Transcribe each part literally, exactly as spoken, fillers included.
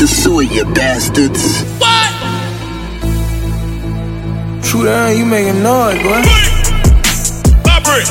pursuing you bastards. What? True down, you making noise, boy. Brick by brick.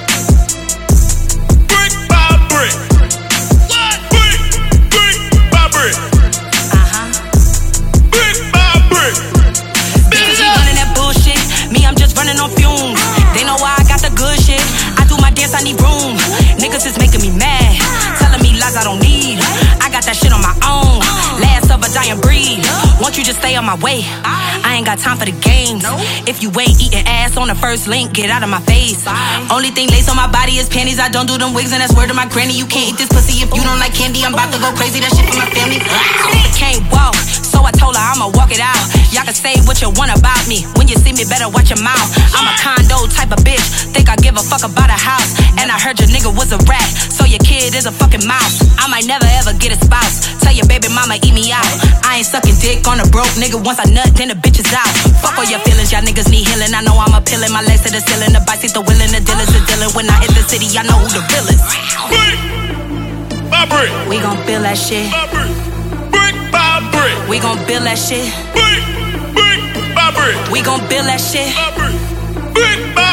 Brick by brick. What? Brick, brick by brick. Uh-huh. Brick by brick. Bitches keep running that bullshit. Me, I'm just running on fumes. They know why I got the good shit. I do my dance, I need room. Niggas is making me mad, telling me lies I don't need. I got that shit on my own. Last of a dying breed. Won't you just stay on my way? I ain't got time for the games. If you ain't eating ass on the first link, get out of my face. Only thing lace on my body is panties. I don't do them wigs, and that's word to my granny. You can't eat this pussy if you don't like candy. I'm about to go crazy, that shit for my family. Can't walk, so I told her I'ma walk it out. Y'all can say what you want about me. When you see me, better watch your mouth. I'm a condo type of bitch. Think I give a fuck about a house. And I heard your nigga was a rat, so your kid is a fucking mouse. I might never ever get a spouse. Tell your baby mama eat me out. I ain't sucking dick on a broke nigga. Once I nut, then the bitch is out. Fuck all your feelings, y'all niggas need healing. I know I'm appealing. My legs to the ceiling. The bike seat the willing. The dealers the dealing. When I hit the city, I know who the real is. Brick by brick. We gon' build that shit. By brick. Brick by brick. We gon' build that shit. Brick, brick by brick. We gon' build that shit. By brick. Brick by